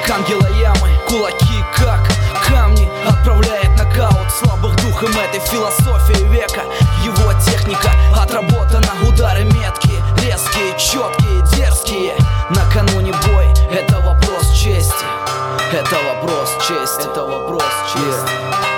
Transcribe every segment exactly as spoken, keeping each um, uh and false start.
как ангела ямы, кулаки как камни, отправляет нокаут слабых духом этой философии века. Его техника отработана, удары меткие, резкие, четкие, дерзкие. Накануне бой, это вопрос чести, это вопрос чести, это вопрос чести.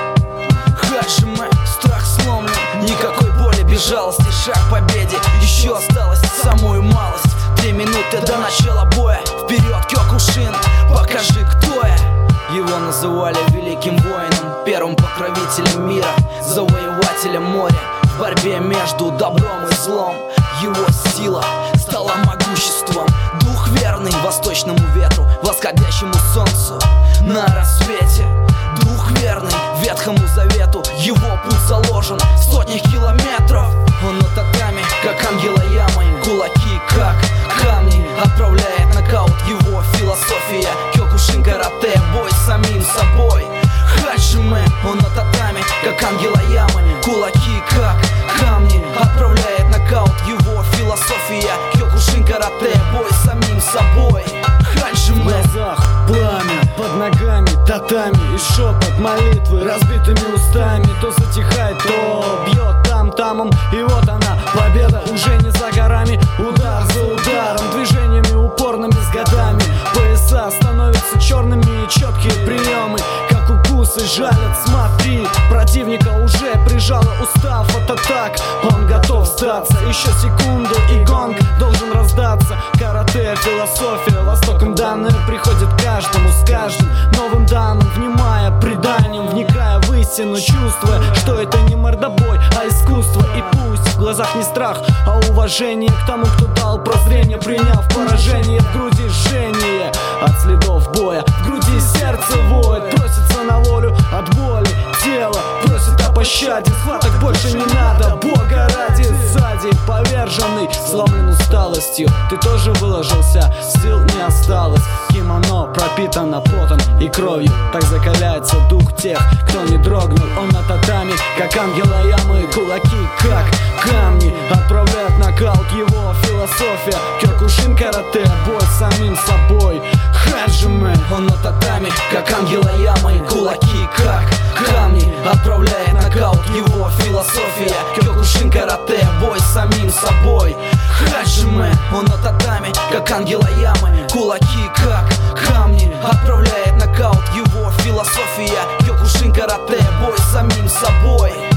Хаджиме, страх сломлен, никакой боли, без жалости, шаг к победе. Еще осталось самую малость, три минуты до начала боя. Вперед, Кёкушин, покажи, кто я. Его называли великим воином, первым покровителем мира, завоевателем моря. В борьбе между добром и злом его сила стала могуществом. Дух верный восточному ветру, восходящему солнцу на рассвете. Дух верный Ветхому Завету, его путь заложен в сотнях километров. Он на татами, как ангела ямы, кулаки как камни, отправляет нокаут его философия. Кёкушин карате, бой с самим собой. Хаджиме, он на татами, как ангела ямы, кулаки как камни, отправляет нокаут его философия. Кёкушин карате, бой с самим собой. Хаджиме. В глазах пламя, под ногами татами, и шепот молитвы разбитыми устами. То затихает, то бьет там-тамом, и вот она, победа уже не за горами. Удар за ударом, движениями упорными с годами. Пояса становятся черными, и четкие приемы, как укусы жалят. Смотри, противника уже прижало, устав от атак, он готов сдаться. Еще секунду, и гонг должен раздаться. Карате, философия, востоком данное приходит каждому с каждым новым данным, внимая преданием, вникая в истину, чувствуя, что это не мордобой, а искусство. И пусть в глазах не страх, а уважение к тому, кто дал прозрение, приняв поражение. В груди жжение от следов боя, в груди сердце воет, просится на волю от боли. Тело просит о пощаде, схваток больше не надо, Бога ради. Сзади поверженный, сломлен усталостью, ты тоже выложился, сил не осталось. Кимоно пропитано потом и кровью, так закаляется дух тех, кто не дрогнул. Он на татами, как ангела ямы, кулаки как камни, отправляет нокаут его философия. Кёкушин карате, бой с самим собой. Хаджиме, он на татами, как ангела ямы, кулаки как камни, отправляет нокаут его философия. Кёкушин карате, бой с самим собой. Хаджиме, он на татами, как ангела ямы, кулаки как камни, отправляет нокаут его философия. Кёкушин карате, бой с самим собой.